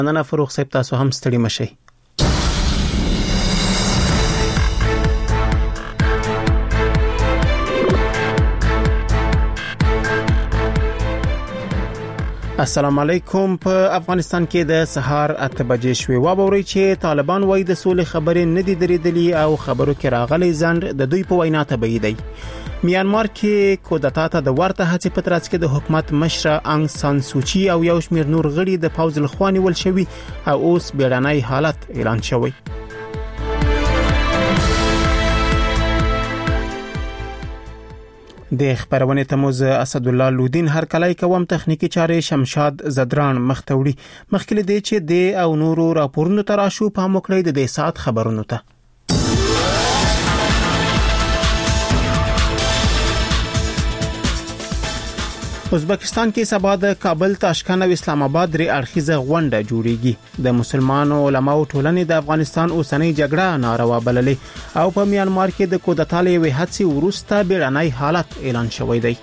مننه فروغ صاحب، تاسو هم ستړي مشئ. السلام علیکم. په افغانستان کې د سهار 8 بجې شوې وابوري چې طالبان وایي د سولې خبرې نه دي درېدلې او خبرو کې راغلي ځند د دوی په وینا تبعید دی. میانمار کې کودتا ته د ورته هڅې په ترڅ کې د حکومت مشره انګ سان سوچي او یو شمېر نور غړي د پوځ لخوا نیول شوي او اوس بیړنی حالت اعلان شوی. د خبرونه تموز اسد الله لودین هر کله کوم تخنیکی چارې شمشاد زدران مختوړي مخکله دی چې د او نورو راپورونو تراشو په موکړې د دې سات خبرونو ته. ازبکستان کې سبا د کابل، تاشکند او اسلام آباد درې اړخیزه غونډه جوړیږي. د مسلمانانو علماو ټولنې د افغانستان اوسنۍ جګړه ناروا بللې او په میانمار کې د کودتا لوي هڅې وروسته بیړنی حالت اعلان شوی دی.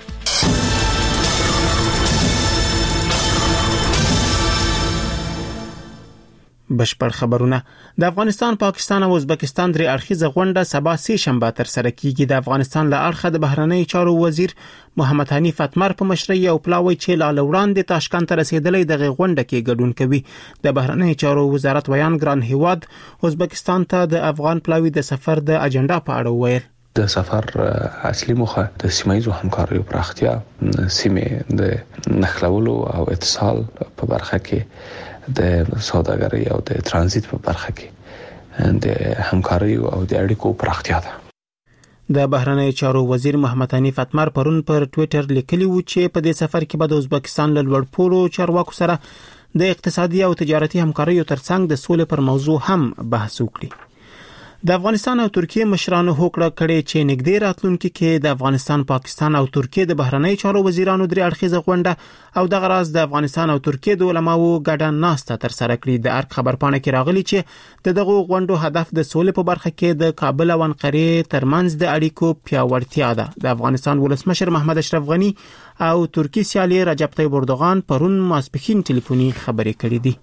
بشپړ خبرونه. د افغانستان، پاکستان او ازبکستان درې اړخیزه غونډه سبا سه شنبه تر سره کیږي. د افغانستان له اړخه د بهرنی چارو وزیر محمد حنیف اتمر په مشرۍ او پلاوی چې لاله وړاندې تاشکند ته رسیدلې د غونډه کې ګډون کوي. د بهرنی چارو وزارت ویان ګران هیواد ازبکستان ته د افغان پلاوی د سفر د اجنډا په اړه وویل. د سفر اصلي موخه د سیمایي همکاریو پراختیا، سیمه د نښلولو او اتصال په برخه کې د سوداګرۍ او د ترانزیت په برخه کې د همکاري او د اړیکو پراختیا ده. د بهرنی چارو وزیر محمد حنیف اتمر پرون پر ټوئیټر لیکلی و چې په دې سفر کې به د ازبکستان له لوړپوړو چارواکو سره د اقتصادي او تجارتي همکاریو ترڅنګ د سولې پر موضوع هم بحث وکړي. د افغانستان او ترکیه مشرانو هوکړه کړې چې نږدې راتلونکي کې د افغانستان، پاکستان او ترکیه د بهرنی چارو وزیرانو درې اړخیزه غونډه او د غراز د افغانستان او ترکیه د علماو ګډه ناسته تر سره کړې. د ارګ خبرپاڼه کې راغلي چې دغه غونډو هدف د سولې په برخه کې د کابل او انقره ترمنځ د اړیکو پیاوړتیا ده. د افغانستان ولسمشر محمد اشرف غنی او ترکی سیالي رجب طیب اردوغان پرون ماسپښین ټلیفوني خبرې کړې دي.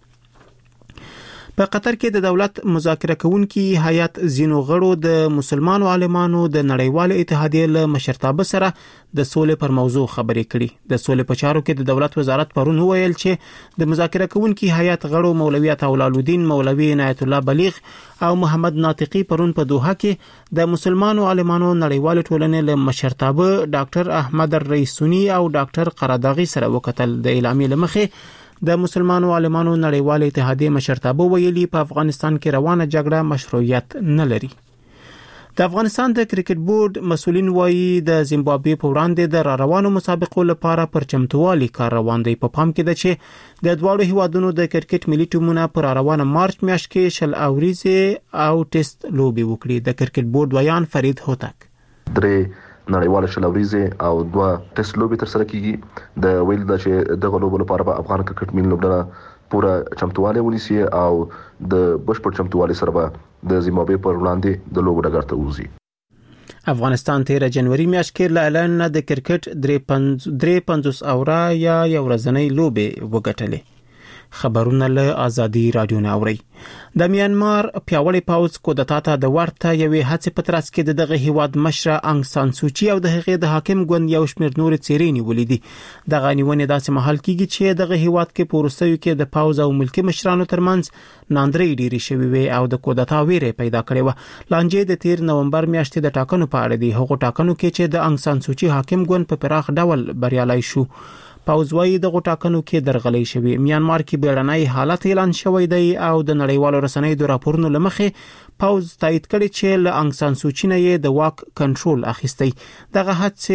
په قطر کې د دولت مذاکره کوونکي هیئت زینو غړو د مسلمانو عالمانو د نړیوال اتحادیې له مشرتابه سره د سولې پر موضوع خبرې کړي. د سولې په چارو کې د دولت وزارت پرون ویل چې د مذاکره کوونکي هیئت غړو مولوی عطاالدین مولوی عنایت الله بلیغ او محمد ناطقي پرون په دوحه کې د مسلمانو عالمانو نړیوال ټولنې له مشرتابه ډاکټر احمد الرئیسونی او ډاکټر قراداغي سره وکتل. د اعلامیې لمخې د مسلمانو عالمانو نړیوال اتحادیې مشرتابه ویلي په افغانستان کې روانه جګړه مشروعیت نه لري. د افغانستان د کرکټ بورډ مسولین وایي د زیمبابوې په وړاندې د روانو مسابقو لپاره پر چمتووالي کار روان دی. په پام کې ده چې د دواړو هیوادونو د کرکټ ملي ټیمونه پر روانه مارچ میاشت کې شل اوریزه او ټیسټ لوبي وکړي. د کرکټ بورډ ویان فرید هوتک درې نړیواله شلوریزه او 2 ټیسټ لوبي تر سره کیږي. د ویل د چې دغه لوبو لپاره به افغان کرکټ ملي لوبډله پوره چمتووالی ونیسي او د بشپړ چمتووالي سره به د زیمبابوې پر وړاندې د لوبو ډګر ته وځي. افغانستان 13 جنوري میاشت کې اعلان د کرکټ 53 اوره یا یو ورځنۍ لوبه وګټلې. خبرونه له ازادي رادیو نه اوري. د میانمار پیاوړی پوځ کودتا ته د ورته یوې هڅې په ترڅ کې دغه هیواد مشره انګ سان سوچي او د هغې د حاکم ګوند یو شمېر نور څیرې نیولې دي. دغه نیونې داسې مهال کېږي چې دغه هیواد کې په وروستیو کې د پوځ او ملکي مشرانو ترمنځ ناندرۍ ډېرې شوې وي او د کودتا ویره پیدا کړې و. لانجې د 13 نومبر میاشتې د ټاکنو په اړه دي. هغه ټاکنو کې چې د انګ سان سوچي حاکم ګوند په پراخ ډول بریالي شو. پاوځوي د غټاکنو کې درغلې شوی. میانمار کې بیړنی حالت اعلان شوی دی او د نړیوالو رسنیو د راپورونو لمخې پاوز تایید کړي چې له انګ سان سوچي نه د واک کنټرول اخیستی. دغه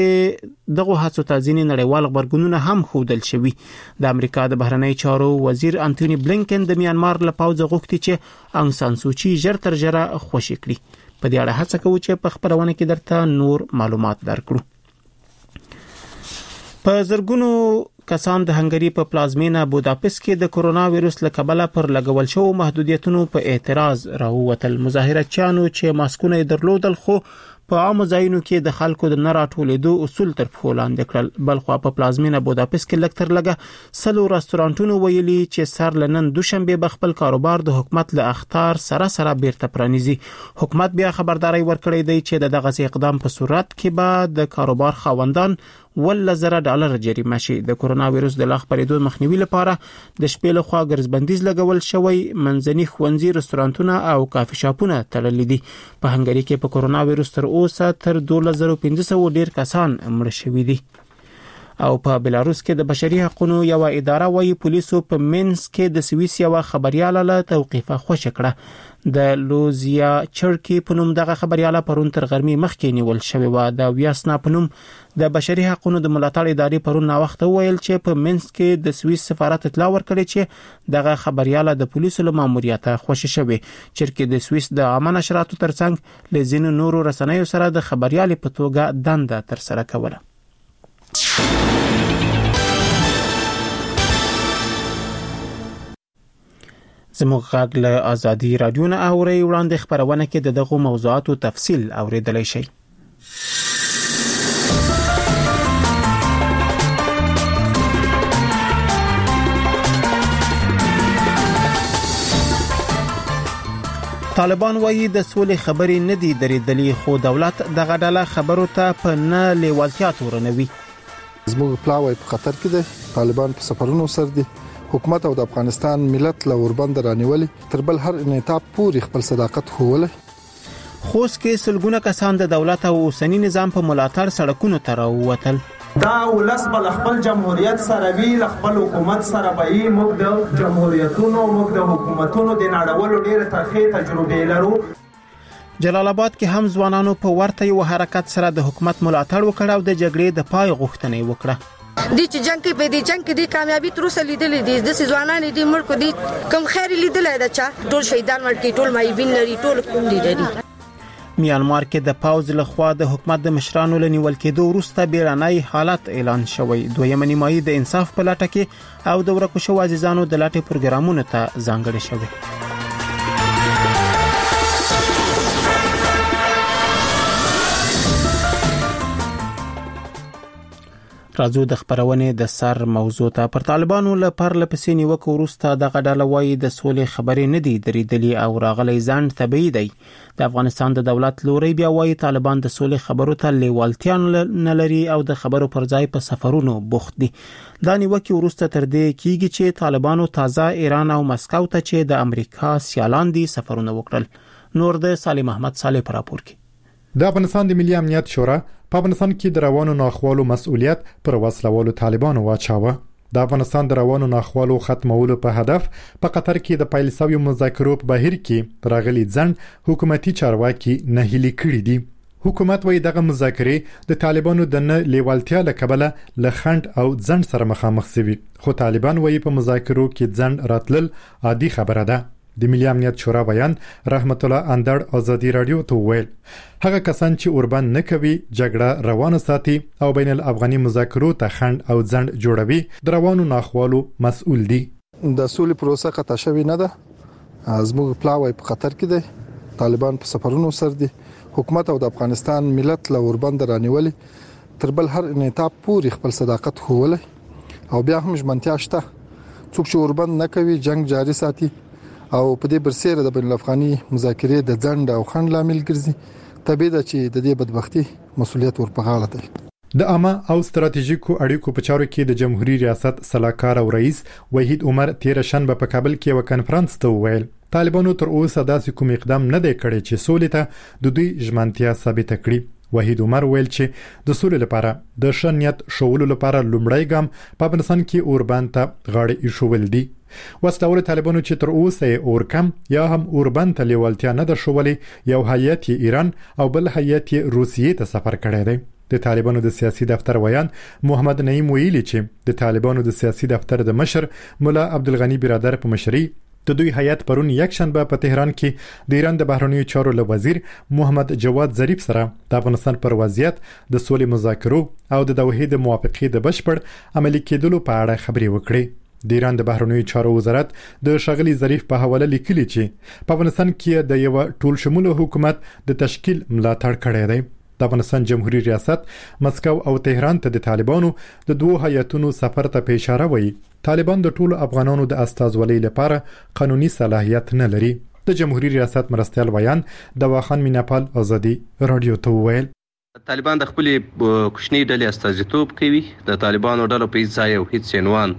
هڅو ته ځینې نړیوال خبرګونونه هم ښودل شوي. د امریکا د بهرنی چارو وزیر انټونی بلینکن د میانمار له پاوز غوښتي چې انګ سان سوچي ژر تر ژره خوشی کړي. په دې اړه هڅه کوي چې په خبرونه کې درته نور معلومات درکړو. په زرګونو کسان د هنګری په پلازمینه بوداپست کې د کرونا وایروس له کبله پر لګول شو محدودیتونو په اعتراض راووتل. مظاهرچیانو چې ماسکونه درلودل خو په عام ځایونو کې د خلکو د نه راټولېدو اصول تر پښو لاندې کړل. بلخو په پلازمینه بوداپست کې لږ تر لږه 100 رستورانټونو ویلي چې سر لنن دوشنبه بخپل کاروبار د حکومت له اخطار سره بیرته پرانیزي. حکومت بیا خبرداري ورکړې دی چې دغه اقدام په صورت کې به د کاروبار خاوندان $1,000 جریمه شي. د کرونا وایروس د لاغ پرېدو مخنیوي لپاره د شپې له خوا ګرځبندیز لګول شوی. منځني ښوونځي، رستورانټونه او کافي شاپونه تړلي دي. په هنګری کې په کرونا وایروس تر اوسه تر 2500 ډیر کسان مړ شوي دي. او په بلاروس کې د بشري حقوقو یو اداره وايي پولیسو په مینس کې د سویس یو خبرياله له توقيفه خوشی کړه. د لوزیا چرکی په نوم دغه خبرياله پرون تر غرمې مخکې نیول شوی و. د ویاسنا په نوم د بشري حقوقو د ملاتړ ادارې پرون نا وخت ویل چې په مینس کې د سویس سفارت اطلاع ورکړي چې دغه خبرياله د پولیسو له ماموریت خوشی شوی. چرکی د سویس د عامه نشراتو ترڅنګ لزین نورو رسنیو سره د خبريالې په توګه دنده تر سره کوله. زموږ غږ له ازادي رادیو نه اوري. وړاندې خبرونه کې دغه موضوعاتو تفصیل اوریدلای شئ. طالبان وايي د سولې خبرې نه دي درېدلې خو دولت دغه ډله خبرو ته په نه لیوالتیا تورنوي. زموږ پلاوی په خطر کې دي. طالبان په سفرونو سر دي. حکومت او د افغانستان ملت له اوربند رانیولې تر بل هر انعطاف پورې خپل صداقت خوله. خوست کې سلګونه کسان د دولت او اوسنی نظام په ملاتړ سړکونو ته راووتل. دا ولس بل خپل جمهوریت سره وی خپل حکومت سره به موږ د جمهوریتونو موږ د حکومتونو د نړیوالو ډیره تاریخي تجربه لرو. جلال آباد کې هم ځوانانو په ورته یو حرکت سره د حکومت ملاتړ وکړ او د جګړې د پای غوښتنه وکړه. د چې جنگ کې په دې جنگ کې د کامیابی تر اوسه لیدلې دي. د ځوانانو د ملک دي کم خیر لیدلې ده چې ټول شهیدان ورکې ټول مایبین لري ټول کوم دي لري. میانمار کې د پاوز لخوا د حکومت د مشرانو له نیول کېدو وروسته بیړنی حالت اعلان شوی. دویمه نیمایي د انصاف په لټه کې او د ورکو شو عزیزانو د لټې پروګرامونو ته ځانګړي شوی. راځو د خبرونه د سر موضوع ته. پر طالبانو له پرلپسې نیوکو وروسته دغه ډله وايي د سولې خبرې نه دي درېدلې او راغلي ځان طبيعي دی. د افغانستان د دولت لوري بیا وايي طالبان د سولې خبرو ته لیوالتیا نه لري او د خبرو پر ځای په سفرونو بوخت دي. دا نیوکه وروسته تر دې کیږي چې طالبانو تازه ایران او مسکو ته چې د امریکا سیالان دي سفرونه وکړل. نور د سالم احمد صالح پر راپور کې. د افغانستان د ملي امنیت شورا په افغانستان کې د روانو ناخوالو مسؤلیت پر وسلوالو طالبانو واچاوه. د افغانستان د روانو ناخوالو ختمولو په هدف په قطر کې د پیل شوی مذاکرو په بهیر کې راغلي ځند حکومتي چارواکي نه هلي کړی دي. حکومت وايي دغه مذاکرې د طالبانو د نه لیوالتیا له کبله له خند او ځند سره مخامخ شوي. خو طالبان وايي په مذاکرو کې ځند راتلل عادي خبره ده. د ملي امنیت شورا بیان رحمت الله اندړ ازادي رادیو ته ویل هغه کسان چې اوربند نه کوي جګړه روانه ساتي او بین الافغاني مذاکرو ته خند او ځند جوړوي د روانو ناخوالو مسؤل دي. د سولې پروسه قطع شوی نه ده. زموږ پلاوی په خطر کې دي. طالبان په سفرونو سر دي. حکومت او د افغانستان ملت له اوربند رانیولې تر بل هر انعطاف پورې خپل صداقت خوله او بیا هم ژمنتیا شته. څوک چې اوربند نه کوي جنگ جاري ساتي او په دې برسېره د بین الافغاني مذاکرې د ځند او خند لامل ګرځي. طبيعي ده چې د دې بدبختی مسؤلیت ورپه غاړه دی. د عامه او ستراتیژیکو اړیکو په چارو کې د جمهوریت ریاست صلاحکار او رئیس وحید عمر تیر شنبه په کابل کې یو کانفرنس ته ویل طالبانو تر اوسه داسې کوم اقدام نه دی کړی چې سولې ته د دوی ژمنتیا ثابت کړي. وحید عمر ویل چې د سولې لپاره د شنیت شولو لپاره لومړی ګام په افغانستان کې اوربند ته غاړه ایښول دي. وسلوال طالبانو چې تر اوسه اورکم یا هم اوربند ته لیوالتیا نه درشولې یو هیئت ایران او بل هیئت روسیې ته سفر کړی دی. د طالبانو د سیاسي دفتر ویان محمد نعیم ویلي چې د طالبانو د سیاسي دفتر د مشر مولا عبدالغنی برادر په مشرۍ د دوی هیئت پرون یک شنبه په تهران کې د ایران د بهرنیو چارو له وزیر محمد جواد ظریف سره د افغانستان پر وضعیت د سولې مذاکرو او د دوحې د موافقې د بشپړ عملي کېدلو په اړه خبرې وکړې. د ایران د بهرنیو چارو وزارت د شغلی ظریف په حواله لیکلي چې په افغانستان کې د یو ټول شموله حکومت د تشکیل ملاتړ کړی دی. د افغانستان جمهوریت ریاست مسکو او تهران ته د طالبانو د دوه هیئتونو سفر ته په اشاره وایي طالبان د ټولو افغانانو د استازولۍ لپاره قانوني صلاحیت نه لري. د جمهوریت ریاست مرستیال ویان دواخان میناپال ازادي رادیو ته وویل طالبان د خپل کوچنی ډلې استازیتوب کوي. د طالبانو ډلو په هیڅ ځای او هیڅ عنوان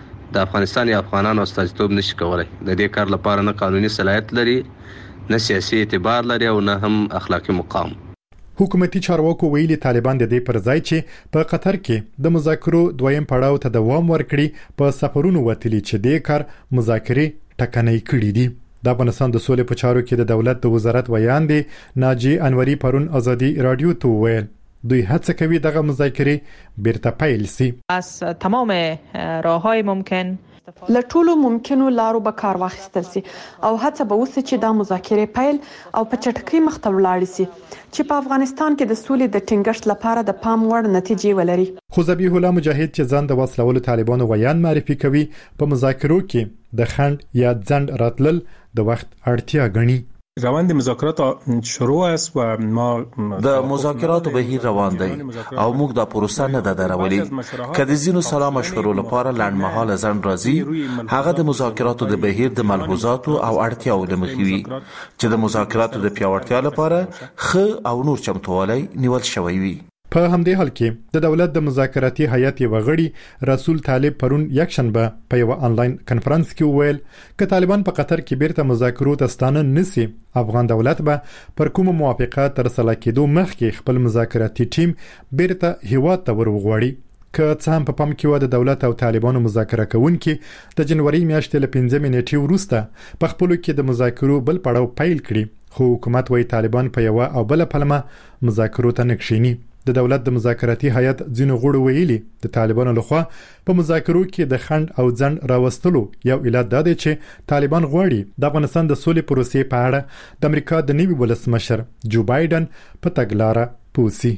د افغانستان یا افغانانو استازیتوب نشي کولای. د دې کار لپاره نه قانوني صلاحیت لري، نه سیاسي اعتبار لري او نه هم اخلاقی مقام. حکومتي چارواکو ویلي طالبان د دې پر ځای چې په قطر کې د مذاکرو دویم پړاو ته دوام ورکړي په سفرونو وتلی چې د کار مذاکرې ټکنۍ کړې دي. د افغانستان د سولې په چارو کې د دولت د وزارت ویان دی ناجی انوري پرون ازادي رادیو ته ویل دوی هڅه کوي دغه مذاکرې بیرته پیل شي. از تمام راههای ممکن له ټولو ممکنو لارو به کار واخیستل سي او هڅه به وسي چې دا مذاکرې پیل او په چټکۍ مخ ته ولاړ سي چې په افغانستان کې د سولې د ټینګښت لپاره د پام وړ نتیجې ولري. خو ذبیح الله مجاهد چې ځان د وسلوالو طالبانو ویان معرفي کوي په مذاکرو کې د خند یا ځند راتلل د وخت اړتیا ګڼي. روند مذاکرات شروع است و ما د مذاکراتو بهیر روان دی او موږ د پروسه نه درولی. کله زینو سلام مشورو لپاره لړمحاله ځند راځي هغه د مذاکراتو د بهیر د ملحوظاتو او اړتیاو لمخوي چې د مذاکراتو د پیاوړتیا لپاره خ او نور چمتووالی نیول شوی وي. په همدې حال کې د دولت د مذاکراتي هیئت یو غړي رسول طالب پرون یک شنبه په یو آنلاین کانفرنس کې ویل چې طالبان په قطر کې بیرته مذاکرو ته ستانه نسی افغان دولت به پر کوم موافقه تر سره کېدو مخکې خپل مذاکراتي ټیم بیرته هیواد ته ورغواړي. که څه هم په پام کې و د دولت او طالبانو مذاکره کوونکي د جنوري میاشتې له 15 نیټې وروسته په خپل کې د مذاکرو بل پړاو پیل کړي خو حکومت وايي طالبان په یو او بل پلمه مذاکرو ته نکښینی. د دولت د مذاکراتي هیئت ځینو غړو ویلي د طالبانو لخوا په مذاکرو کې د خند او ځند راوستلو یو علت دا دی چې طالبان غواړي د افغانستان د سولې پروسې په اړه د امریکا د نوي ولسمشر جو بایدن په تګلارې پوسی.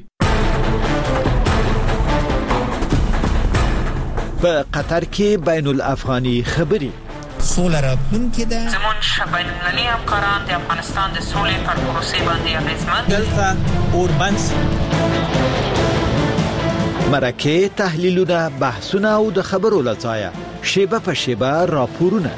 په قطر کې بین الافغاني خبري سوله راتلونکې ده. زمونږ بین المللي همکاران د افغانستان د سولې پر پروسې باندې اغېزمن دلته اوربنس مرکه تحلیلونه بحثونه او د خبرو لځایه شیبه په شیبه راپورونه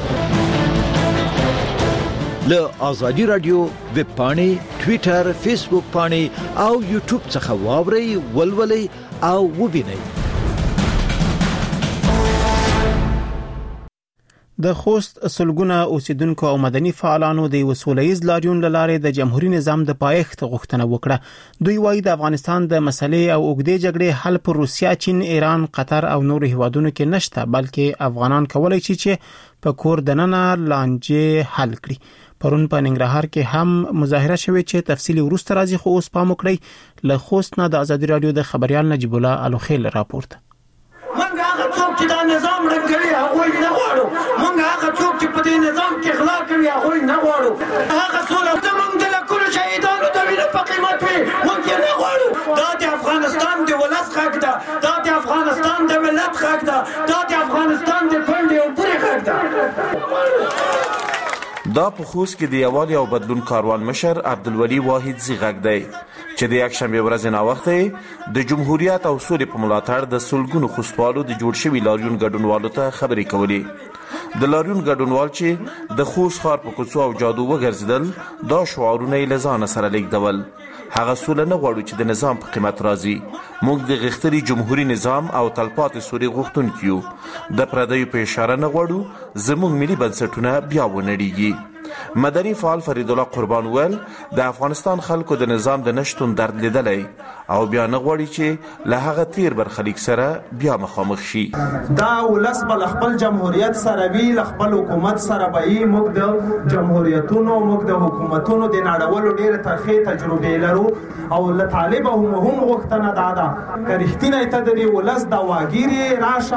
له آزادی رادیو ویب پاڼې ټوئیټر فیسبوک پاڼې او یوټیوب څخه واورئ ولولئ او وبینئ. د خوست سلګونه اوسیدونکو او مدني فعالانو د وسولېز لاریون لاره د جمهوریت نظام د پایښت غوښتنه وکړه. دوی وایي د افغانستان د مسلې او اوږدې جګړې حل پر روسیا، چین، ایران، قطر او نور هیوادونو کې نشته، بلکې افغانان کولای شي چې په کور دننه لانجې حل کړي. پرون په ننګرهار کې هم مظاهره شوې چې تفصیلی ورسته راځي، خو اوس پام وکړئ. له خوست نه د آزادي رادیو د خبريال نجیب الله الوخیل راپورته. چې دا نظام رنګوي هغه نه غواړو. موږ هغه څوک چې په دې نظام کې اخلاق کوي هغه نه غواړو. هغه څوک چې موږ د لکونو شهیدانو د وینې په قیمت وي موږ یې نه غواړو. دا د افغانستان د ولس حق ده، دا د افغانستان د ملت حق ده، دا د افغانستان د کونډې او پورې حق ده. دا په خوست کې د یووالي او بدلون کاروان مشر عبدالولي واحد زیغک دی چې د یکشنبه ورځ نه وخت د جمهوریت او سولې په ملاتړ د سلګونو خوستوالو د جوړ شوی لاریون ګډونوالو ته خبرې کولې. د لاریون ګډونوال چې د خوست ښار په کوڅو او جادو وګرځیدل دا شعارونه یې له ځانه سره لیږدول. هغه سوله نه غواړو چې د نظام په قیمت راځي. موږ د غښتلي جمهوریت نظام او تلپاتې سولې غوښتونکي یو. د پردیو په اشاره نه غواړو زموږ ملي بنسټونه بیا ونړیږي. مدني فعال فرید الله قربان ویل د افغانستان خلکو د نظام د نشټون درد لیدلی او بیا نه غواړي چې له هغه تیر برخلیک سره بیا مخامخ شي. دا ولس بل خپل جمهوریت سره وی خپل حکومت سره به موږ د جمهوریتونو موږ د حکومتونو د نړیوالو ډیره تاریخي تجربه لرو او له طالب هم غوښتنه ده که رښتینی ته د ولس د واګیری راشه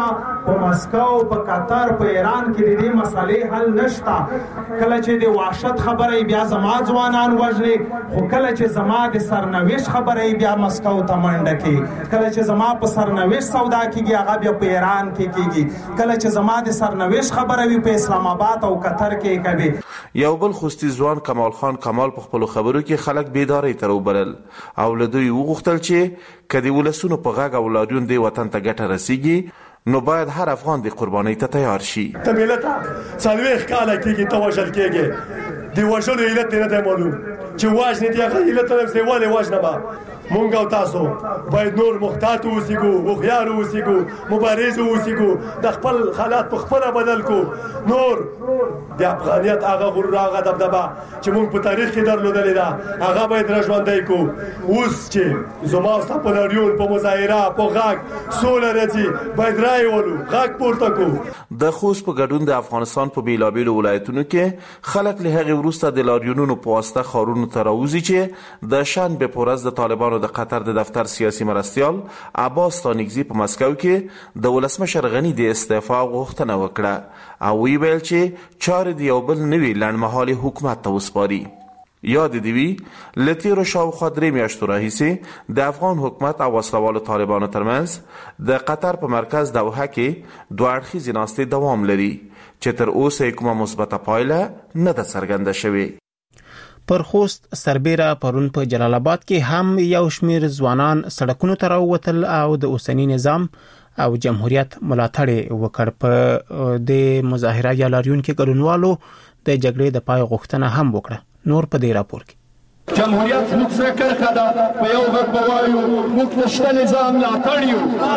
په مسکو په قطر په ایران کې د دې مسالې حل نشته. کله چې د وحشت خبره بیا زما ځوانان وژني، خو کله چې زما د سرنوشت خبره بیا مسکو ته منډه کوي، کله چې زما په سرنوشت سودا کېږي هغه بیا په ایران کې کېږي، کله چې زما د سرنوشت خبره وي په اسلام آباد او قطر کې کوي. یو بل خوستي ځوان کمال خان کمال په خپل خبرو کې خلک بیداری ته وبلل او له دوی وغوښتل چې کدی ولسونو په غاګه ولادون دی وطن ته ګټه رسیږي نو باید هر افغان د قربانۍ ته تیار شي. ته ملت څلوېښت کاله کېږي ته وژل کېږي، د وژلو علت دی نه دی معلوم چې وژنې دی هغه علت نه دی ولې وژنه. مونږ او تاسو باید نور محتاط اوسېږو، هوښیار اوسېږو، مبارز اوسېږو، د خپل حالات په خپله بدل کو. نور د افغانیت هغه غرور هغه دبدبه چې مونږ په تاریخ کې درلودلې ده هغه باید راژوندی کو. اوس چې زما ستا په لاریون په مظاهره په غږ سوله راځي باید رایې ولو، غږ پورته کو. د خوست په ګډون د افغانستان په بیلابیلو ولایتونو کې خلک له هغې وروسته د لاریونونو په واسطه ښارونو ته راوځي چې د شنبې په ورځ د طالبانو د قطر د دفتر سیاسي مرستیال عباس تانیکزي په مسکو کې د ولسمشر غني د استعفا غوښتنه وکړه او ویل چې چارې د یو بل نوي لنډمهالي حکومت ته وسپاري. یاد دی وی له تیرو شاوخوا 3 میاشتو راهیسې د افغان حکومت او وسلوالو طالبانو ترمنځ د قطر په مرکز دوحه کې دوه اړخیزې ناستې دوام لري چې تر اوسه کومه مثبته پایله نه ده څرګنده شوې. پر خوست سربیره پرون په جلال آباد کې هم یو شمیر ځوانان سړکونو ته راووتل او د اوسنی نظام او جمهوریت ملاتړ وکړ. په د مظاهره یا لاریون کې ګډونوالو د جګړې د پای غوښتنه هم وکړه. نور په دې راپور کې جمهوریت موږ سره کرخه ده په یو غږ بوایو موږ د شته نظام ملاتړ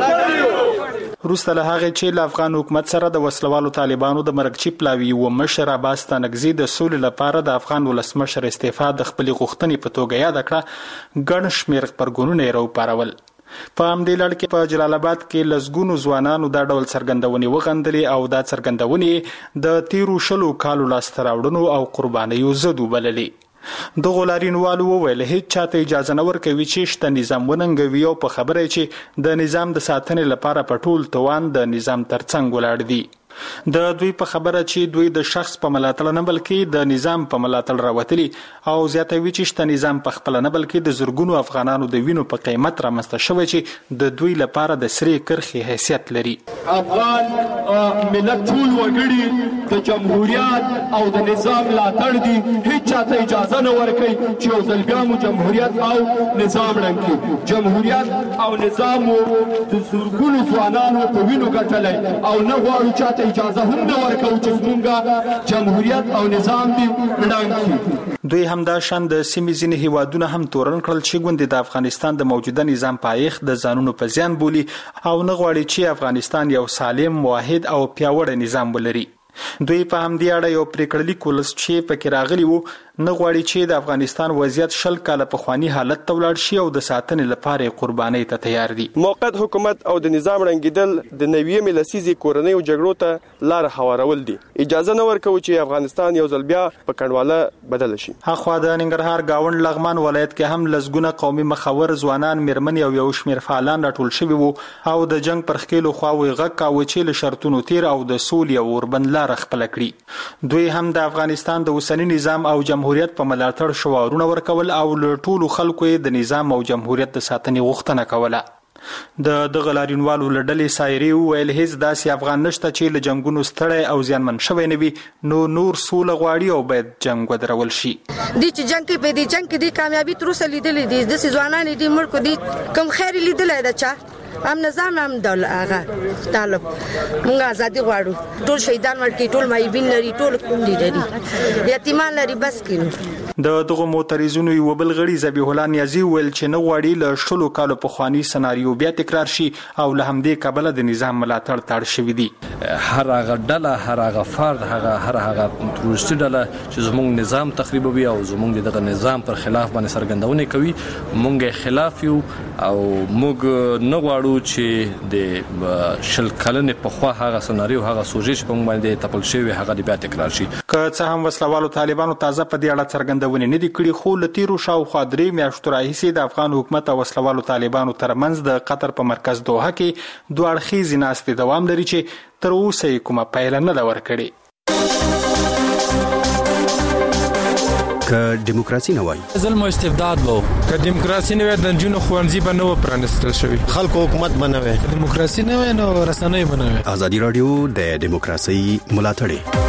یو. وروسته له هغې چې له افغان حکومت سره د وسلوالو طالبانو د مرګچی پلاوي و مشر عباس تانکزي د سولې لپاره د افغان ولسمشر استعفا د خپلې غوښتنې په توګه یاد کړه، ګڼ شمېر غبرګونونه یې راوپارول. په همدې لړ کې په جلال آباد کې لسګونو ځوانانو دا ډول څرګندونې وغندلې او دا څرګندونې د تیرو 20 کالو لاسته راوړنو او قربانیو ضد وبللې. دغه لاریونوالو وویل هیڅ چاته اجازه نه ورکوي چې شته نظام وننګوي او په خبره چې د نظام د ساتنې لپاره په ټول توان د نظام ترڅنګ ولاړ دي. د دوی په خبره چې دوی د شخص په ملاتړ نه بلکې د نظام په ملاتړ راوتلي او زیاتوي چې شته نظام په خپل نه بلکې د زرګونو افغانانو د وینو په قیمت رامنځته شوی چې د دوی لپاره د سرې کرښې حیثیت لري. افغان ملت ټول وګړي د جمهوریت او د نظام ملاتړ دي، هیڅ چاته اجازه نه ورکوي چې یو ځل بیا مو جمهوریت او نظام ړنګ کړي. جمهوریت او نظام مو د زرګونو ځوانانو په وینو ګټلی او نه غواړو چاته اجازه هم نه ورکوو چې زموږ جمهوریت او نظام دې ړنګ کړي. دوی همدا شان د سیمې ځینې هیوادونه هم تورن کړل چې ګوندې د افغانستان د موجوده نظام پایښت د ځانونو په زیان بولي او نه غواړي چې افغانستان یو سالم، واحد او پیاوړی نظام ولري. دوی په همدې اړه یو پریکړه لیک ولس چې پکې راغلی وو نه غواړي چې د افغانستان وضعیت 20 کاله پخوانی حالت ته ولاړ شي او د ساتنې لپاره قربانۍ ته تیار دي. موقت حکومت او د نظام ړنګېدل د نوې لسیزې کورنیو جګړو ته لار هوارول دي. اجازه نه ورکوي چې افغانستان یو ځل بیا په کنډواله بدل شي. اخوا د ننګرهار گاوند لغمان ولایت کې هم لسګونه قومي مخور ځوانان میرمن او یو شمیر فعالان راټول شوي وو او د جنگ پر خېلو خواوې غږ کاوه چې له شرطونو تیر او د سولې او اوربند لار خپل کړي. دوی هم د افغانستان د اوسنی نظام او جمهوریت په ملاتړ شعارونه ورکول او له ټولو خلکو یې د نظام او جمهوریت د ساتنې غوښتنه کوله. د دغه لاریونوالو له ډلې سایري وویل هیڅ داسې افغان نشته چې له جنګونو ستړی او زیانمن شوی نه وي، نو نور سوله غواړي او باید جنګ ودرول شي. دې چې جنګ کې په دې جنګ کې د کامیابی تر اوسه لیدلې دي، د ځوانان دي ملک دي کوم خیر لیدلې ده چا هم نظام هم دولت هغه طالب موږ ازادي غواړو. ټول شهیدان ورکړي، ټول مایبین لري، ټول کونډې لري، یتیمان لري، بس کینو. د دغه معترضونو یو بل غړي ذبیح الله نیازي ویل چې نه غواړي له 20 کالو پخوانی سناریو بیا تکرار شي او له همدې کبله د نظام ملاتړ تاړ شوی دی. هر هغه ډله، هر هغه فرد، هر هغه تروریستي ډله چې زموږ نظام تخریبوي او زموږ دغه نظام پر خلاف باندې څرګندونه کوي، موږ خلاف یو او موږ نه غواړو غواړو چې د شل کلن په خوا هغه سناریو هغه سوژې په باندې تپل شوی هغه بیا تکرار شي. که څه هم وسلوالو طالبانو تازه په دې اړه څرګندونې نه دي کړې، خو له تیرو شاوخوا 3 میاشتو راهیسې د افغان حکومت او وسلوالو طالبانو ترمنځ د قطر په مرکز دوحه کې دوه اړخیزې ناستې دوام لري چې تر اوسه یې کومه پایله نه ده ورکړې. که دیموکراسي نه وای، ظلم او استبداد وو. که دیموکراسي نه وای، د نجونو ښوونځي به نه و پرانیستل شوي. خلکو حکومت به نه وای. دیموکراسي نه وای نو رسنۍ به نه وای. ازادي رادیو د دیموکراسي ملاتړی.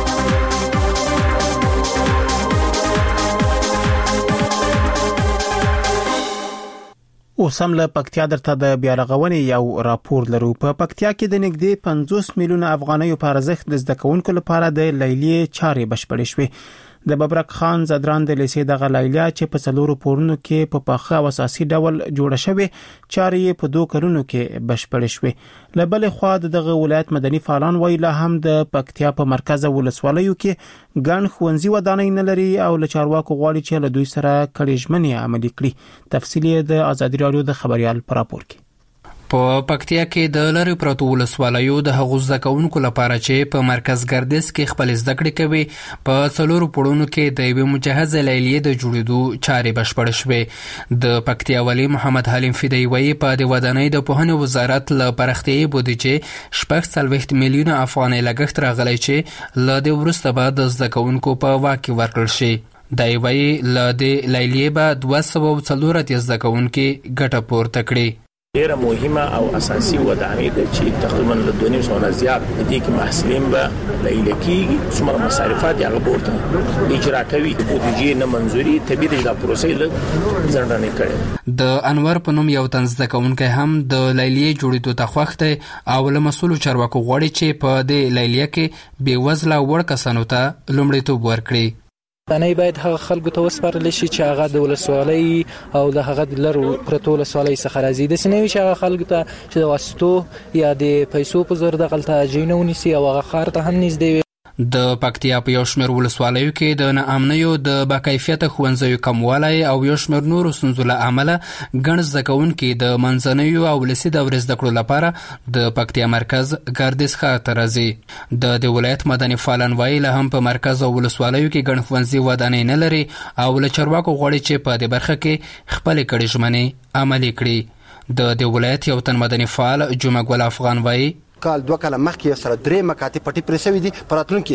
اوسم له پکتیا درته د بیا رغونې یو راپور لرو. په پکتیا کې د نږدې 50 میلیونه افغانیو په ارزښت د زده کوونکو لپاره د لیلیې چارې بشپړې شوې. د ببرک خان زدران د لیسې دغه لیلیه چې په 4 پورونو کې په پاخه او اساسي ډول جوړه شوې، چارې په 2 کلونو کې بشپړې شوې. له بلې خوا دغه ولایت مدني فعالان وایي لا هم د پکتیا په مرکز ولسوالیو کې ګڼ ښوونځي ودانۍ نه لري او له چارواکو غواړي چې له دوی سره کړي ژمنې عملي کړي. تفصیل د ازادي رادیو د خبريال پر راپور کې. په پکتیا کې د لری پروتو ولسوالیو د هغو زده کوونکو لپاره چې په مرکز ګردیز کې خپل زده کړې کوي په 4 پړونو کې د یوې مجهزه لیلیې د جوړېدو چارې بشپړ شوې. د پکتیا والی محمد حلیم فدایی وایي په د ودانۍ د پوهنې وزارت له پرختیايي بودیجې 40 میلیونه افغانۍ لګښت راغلی چې له دې وروسته به د زده کوونکو په واک کې ورکړل شي. دا وایي له د لیلیې به 240 زده کوونکي ګټه پورته کړي. ډیره مهمه او اساسي ودانۍ ده چې تقریبا له 2.5 زیات دي کې محصلین به لیلیه کېږي. څومره مصارفات یې هغه پورته اجرا کوي. د بودیجې نه منظوري طبیعي د پروسې له ځنډنې کړي. د انور په نوم یو تن زده کوونکی هم د لیلیې جوړېدو ته خوښ دی او له مسؤلو چارواکو غواړي چې په دې لیلیه کې بې وزله وړ کسانو ته لومړیتوب ورکړي. ودانۍ باید هغه خلکو ته وسپارل شي چې هغه د ولسوالۍ او د هغه د لرو پرتو ولسوالۍ څخه راځي. د سنوي چې هغه خلکو ته چې د واسطو یا د پیسو په زور د غلطه جینو ونیسي او هغه خار ته هم نږدې وي. د پکتیا په یو شمېر ولسوالیو کې د ناامنیو د باکیفیته ښوونځیو کموالی او یو شمېر نورو ستونزو له امله ګڼ زده کوونکي د منځنیو او ولسي دورې زده کړو لپاره د پکتیا مرکز ګردیز ښار ته راځي. د دې ولایت مدني فعالان وایي لا هم په مرکز او ولسوالیو کې ګڼ ښوونځي ودانۍ نه لري او له چارواکو غواړي چې په دې برخه کې خپلې کړې ژمنې عملي کړي. د دې ولایت یو تن مدني فعال جمعه ګل افغان وایي کال 2 کال مخکې سره 3 مکاتب پټي پرسوي دي. پر راتلونکي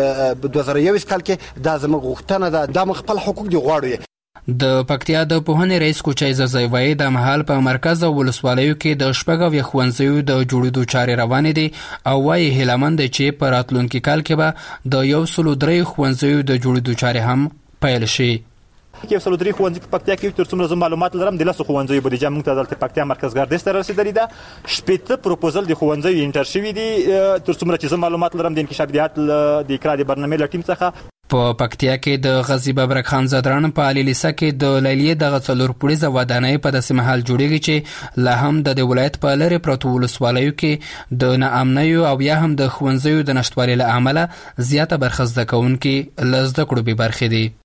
د 2021 کال کې دا زموږ غوښتنه ده، دا موږ خپل حقوق دی غواړو. د پکتیا د پوهنې رئیس کوچای زوی وایي د محل په مرکز او ولسوالیو کې د شپږو ښوونځیو د جوړېدو چارې روانې دي او وایي هیلهمند دی چې په راتلونکي کال کې به د 103 ښوونځیو د جوړېدو چارې هم پیل شي. کې 103 ښوونځي په پکتیا کې تر څومره معلومات لرم د 10 ښوونځیو بودیجه موږ ته د پکتیا مرکز ګردیز ته رسیدلې ده. 18 پروپوزل د ښوونځیو انټر شوي دي تر څومره چې معلومات لرم د انکشافیات د اقرا د برنامې له ټیم څخه. په پکتیا کې د غزي ببرک خان زدران په علي لیسه کې د لیلیې د 4 پوړیزه ودانۍ په داسې محل جوړیږي چې لا هم د ولایت په لری پروتو ولسوالیو کې د ناامنیو او یا هم د ښوونځیو د نشټوالي له امله زیاته برخه زده کوونکي له زده کړو به برخې دي.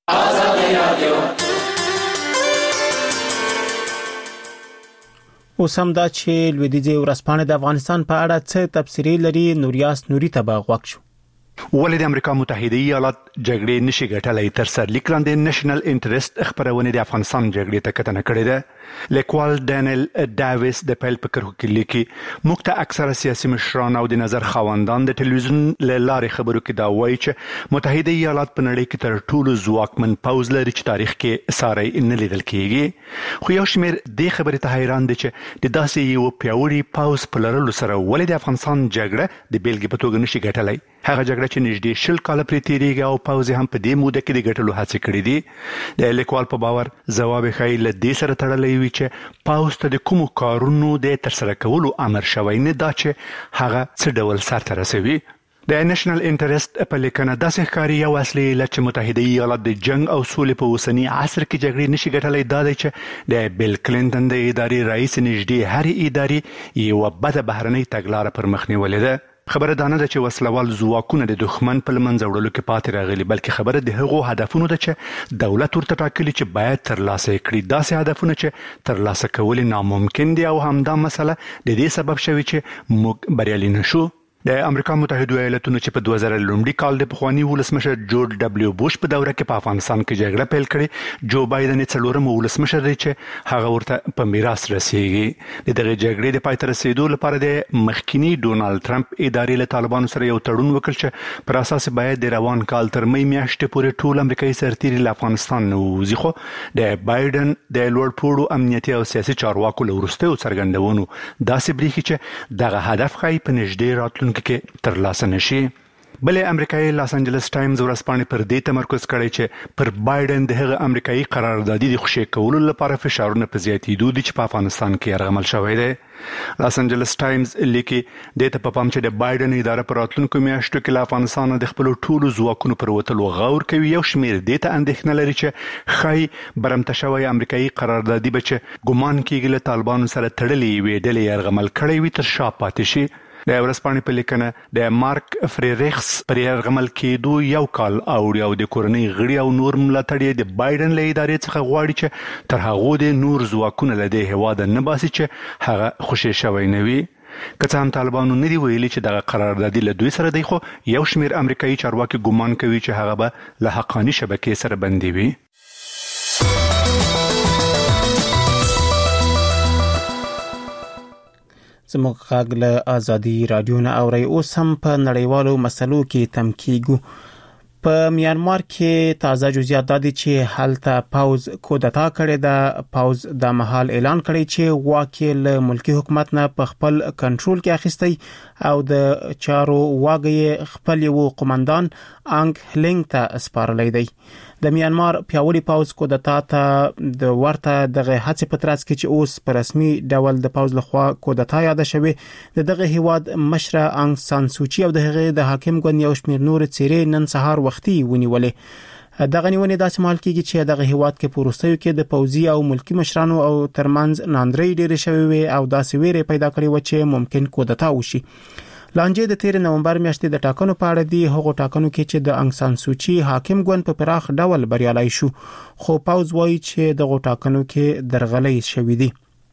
اوسم دا چې لویدیځي ورځپاڼه د افغانستان په اړه څه تبصرې لري. نوریاس نوري ته به غوږ شو. ولې د امریکا متحده ایالات جګړې نشي ګټلای تر سرلیک لاندې نېشنل انټرست خبرونه د افغانستان جګړې ته کتنه کړې ده. لیکوال ډانیل ډاویس د پیل په کرخو کې لیکي موږ ته اکثره سیاسي مشران او د نظر خواندان د ټلویزیون له لارې خبرو کې دا وایي چې متحده ایالات په نړۍ کې تر ټولو ځواکمن پوځ لري چې تاریخ کې ساری نه لیدل کېږي. خو یو شمېر دې خبرې ته حیران دي چې د داسې یو پیاوړي پوځ په لرلو سره ولې د افغانستان جګړه د بیلګې په توګه نشي ګټلای. هغه جګړه چې نږدې 20 کال پرې تیریږي او پوځ هم په دې موده کې د ګټلو هڅې کړې دي. د لیکوال په باور ځواب ښایي له دې سره تړلی وي چې پوځ ته د کومو کارونو د ترسره کولو امر شوی نه دا چې هغه څه ډول سرته رسوي. د نېشنل انټرست په لیکنه داسې ښکاري یو اصلي علت چې متحده ایالات د جنگ او سولې په اوسني عصر کې جګړې نشي ګټلی دا دی چې د بیل کلینټن د ادارې رئیس نږدې هرې ادارې یوه بده بهرنۍ تګلاره پر مخ نیولې ده. خبره دا نه ده چې وسلوال ځواکونه د دښمن په منځ وړلو کې پاتې راغلي، بلکې خبره د هغو هدفونو ده چې دولت ورته ټاکلي چې باید ترلاسه کړي. داسې هدفونه چې ترلاسه کول ناممکن دي او همدا مسله د دې سبب شوی چې موږ بریالي نشو. د امریکا متحده ایالاتونو چې په 2000 کال د پخوانی ولسمشر جورج دبلیو بوش په دوره کې په افغانستان کې جګړه پیل کړې، جو بایدن یې څلورم ولسمشر دی چې هغه ورته په میراث رسیږي. د دغه جګړې د پای ته رسیدو لپاره د مخکینی ډونالد ټرمپ ادارې له طالبانو سره یو تړون وکړ چې پر اساس باید د روان کال تر می میاشتې پورې ټول امریکایي سرتیري له افغانستان نه ووځي، خو د بایدن د لوړ پوړو امنیتي او سیاسي چارواکو له وروستیو څرګندونو داسې بریښي چې دغه هدف ښایي په نږدې راتلونکي کې ترلاسه نشي. بلې امریکایي لاس انجلس ټایمز ورځپاڼې پر دې تمرکز کړی چې پر بایدن د هغه امریکایي قراردادي د خوشی کولو لپاره فشارونه په زیاتېدو دي چې په افغانستان کې یرغمل شوی دی. لاس انجلس ټایمز لیکي د ته په پام چې د بایدن اداره پر راتلونکو میاشتو کې له افغانستان د خپل ټولو ځواکونو پر وتلو غور کوي. یو شمیر دې ته اندېښنه لري چې خای برمته شوی امریکایي قراردادي به چې ګمان کېږي له طالبانو سره تړلې وي ډلې یرغمل کړی وي تر شا پاتې شي. د ورځپاڼې په لیکنه د مارک فریریخس پر یرغمل کېدو یو کال اوړي او د کورنۍ غړي او نور ملاتړي د بایدن له ادارې څخه غواړي چې تر هغو د نور ځواکونه له دې هېواده نه باسي چې هغه خوشی شوی نه وي. که څه هم طالبانو نه دي ویلي چې دغه قراردادي له دوی سره دی، خو یو شمیر امریکایي چارواکي ګمان کوي چې هغه به له حقاني شبکې سره بندي وي. زموږ غږ له ازادي رادیو نه اورئ. اوس هم په نړیوالو مسلو کې تم کیږو. په میانمار کې تازه جزئیات دا دي چې هلته پاوز کودتا کړې ده. پاوز د مهال اعلان کړی چې واک له ملکی حکومت نه په خپل کنټرول کې اخیستی او د چارو واګي خپل یو قومندان انګ هلینګ ته سپارلی دی. د میانمار پیاوړي پاوز کودتا ته د ورته دغه هڅې په ترڅ کې چې اوس په رسمي ډول د پاوز لخوا کودتا یاد شوی، د دغه هیواد مشره انګ سان سوچي او د هغه د حاکم ګوند یو شمیر نور څیرې نن سهار وختي ونیولې. دغه نیونې داسې مهال کېږي چې دغه هیواد کې په وروستیو کې د پوځي او ملکی مشرانو او ترمنځ ناندرۍ ډېرې شوې وي او داسې ویرې پیدا کړې و چې ممکن کودتا وشي. لانجې د 13 نومبر میاشتې د ټاکنو په اړه دي. هغو ټاکنو کې چې د انګ سان سوچي حاکم ګوند په پراخ ډول بریالي شو، خو پاوز وایي چې دغه ټاکنو کې درغلۍ شوې دي.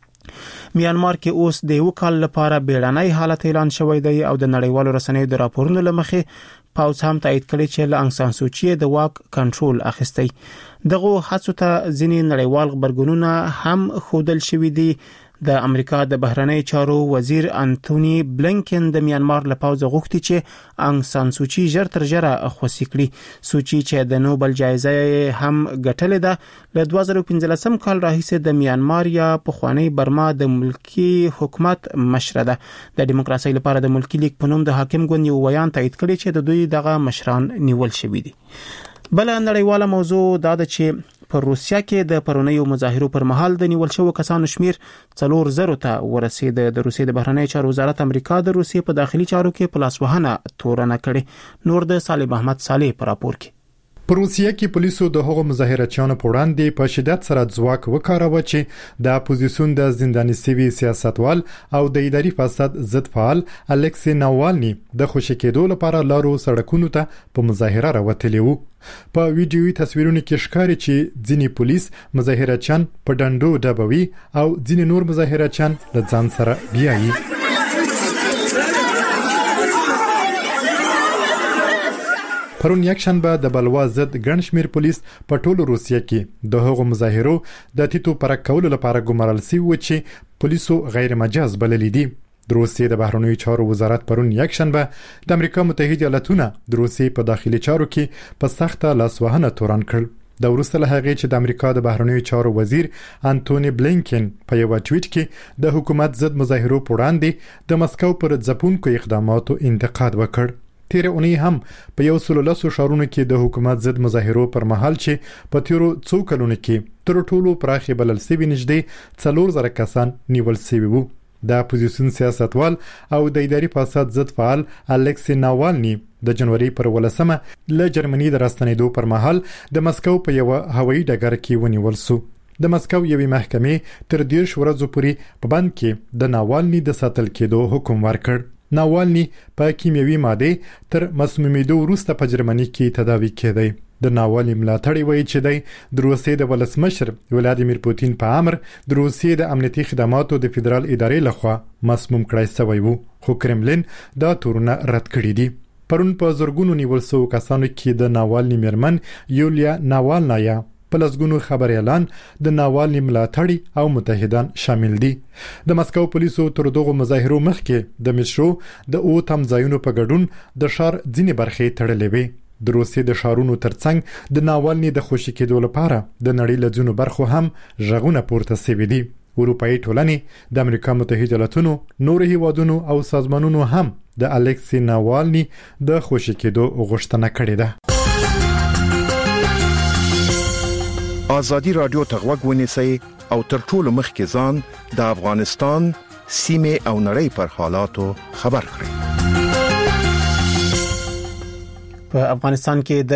میانمار کې اوس د یو کال لپاره بیړنی حالت اعلان شوی دی او د نړیوالو رسنیو د راپورونو لمخې پاوز هم تایید کړی چې انګ سان سوچي د واک کنټرول اخیستی. دغه هڅو ته ځینې نړیوال خبرګونونه هم خودل شوی دي. د امریکا د بهرنی چارو وزیر انټونی بلینکن د میانمار له پاوز غوښتي چې انګ سان سوچي ژر تر ژره خوشی کړي. سوچي چې د نوبل جایزه هم ګټلې ده، له 2015 کال راهیسې د میانمار یا پخوانی برما د ملکی حکومت مشره ده. د دیموکراسي لپاره د ملکی لیگ په نوم د حاکم ګوند یو بیان تایید کړی چې د دوی دغه مشران نیول شوی دي. بل نړیواله موضوع دا ده چې په روسیا کې د پرونیو مظاهرو پر مهال د نیول شوو کسانو شمیر 4,000 ته ورسید. د روسیې د بهرنی چارو وزارت امریکا د روسیې په داخلي چارو کې په لاسوهنه تورنه کړې. نور د صالح احمد صالح په راپور کې. په روسیه کې پولیسو د هغو مظاهرچیانو په وړاندې په شدت سره ځواک وکاراوه چې د اپوزیسیون د زنداني سوي سیاستوال او د اداري فساد ضد فعال الکسی ناوالني د خوشی کېدو لپاره لارو سړکونو ته په مظاهره راوتلی وو. په ویډیوي تصویرونو کې ښکاري چې ځینې پولیس مظاهرچیان په ډنډو ډبوي او ځینې نور مظاهرچیان له ځان سره بیایي. پرون یکشنبه د بلوا ضد ګڼ شمیر پولیس په ټولو روسیه کې د هغو مظاهرو د تیتو پرک کولو لپاره ګمارل شوي و چې پولیسو غیر مجاز بللي دي. د روسیې د بهرنیو چارو وزارت پرون یکشنبه د امریکا متحده ایالاتونو د روسیې په داخلي چارو کې په سخته لاسوهنه تورن کړ. د وروسته له هغې چې د امریکا د بهرنیو چارو وزیر انټونی بلینکن په یو ټویټ کې د حکومت ضد مظاهرو پر وړاندې د مسکو پر ځپونکو اقداماتو انتقاد وکړ. تیر اونۍ هم په 110 ښارونو کې د حکومت ضد مظاهرو پر مهال چې په تیرو څو کلونو کې تر ټولو پراخې بلل شوي نږدې 4,000 کسان نیول شوي وو. د اپوزیسیون سیاستوال او د اداري فساد ضد فعال الکسی ناوالني د جنوري پر 18 له جرمني د راستنېدو پر مهال د مسکو په یو هوایي ډګر کې ونیول شو. د مسکو یوې محکمې تر 10 ورځې پورې په بند کې د ناوالني د ساتل کېدو حکم ورکړ. ناوالني په کیمیاوي ماده تر مسمومیدو وروسته په جرمني کې تداوی کېدی. د ناوالني ملاتړي وایي چې د روسیې د ولسمشر ولادیمیر پوتین په امر د روسیې د امنیتي خدماتو د فدرال ادارې لخوا مسموم کړای شوی وو، خو کرملین دا تورونه رد کړي دي. پرون په زرګونو نیول شوو کسانو کې د ناوالني میرمن یولیا ناوالنایا په لسګونو خبري اعلان د ناوالني ملاتړي او متحدان شامل دي. د مسکو پولیسو تر دغه مظاهرو مخکې د مشرو د او تم ځایونو په ګډون د شهر ځینې برخې تړلې وي. د روسیې د شهرونو ترڅنګ د ناوالني د خوشي کېدو لپاره د نړۍ له ځینو برخو هم ژغونه پورته شوي دي. اروپאי ټولنې، د امریکا متحده ایالاتونو، نور هیوادونو او سازمانونو هم د الکسی ناوالني د خوشي کېدو غوښتنه کړې ده. آزادی رادیو ته غوږ ونیسئ او تر ټولو مخکې ځان د افغانستان سیمه او نړۍ پر حالاتو خبر کړئ. په افغانستان کې